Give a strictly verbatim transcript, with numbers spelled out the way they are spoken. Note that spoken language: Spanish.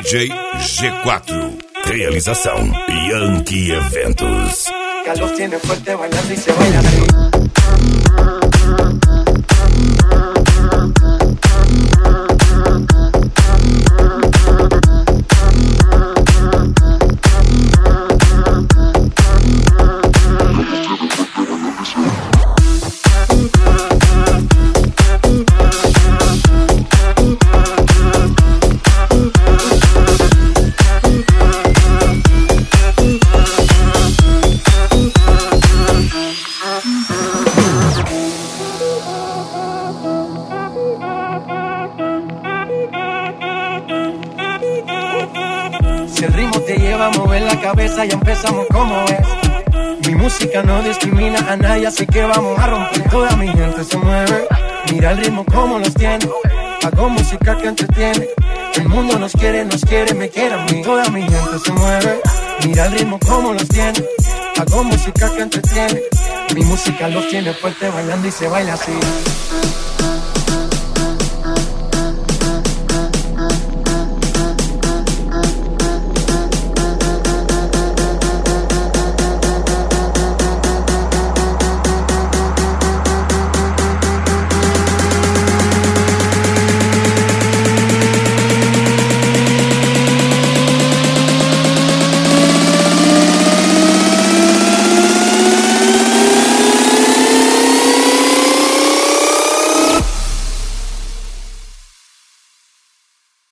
J G quatro. Realização Yankee Eventos. Carlos tiene fuerte bailando y se baila así. Si el ritmo te lleva a mover la cabeza, ya empezamos como es. Mi música no discrimina a nadie, así que vamos a romper. Toda mi gente se mueve, mira el ritmo como los tiene. Hago música que entretiene. El mundo nos quiere, nos quiere, me quiere a mí. Toda mi gente se mueve, mira el ritmo como los tiene. Hago música que entretiene. Mi música los tiene fuerte bailando y se baila así.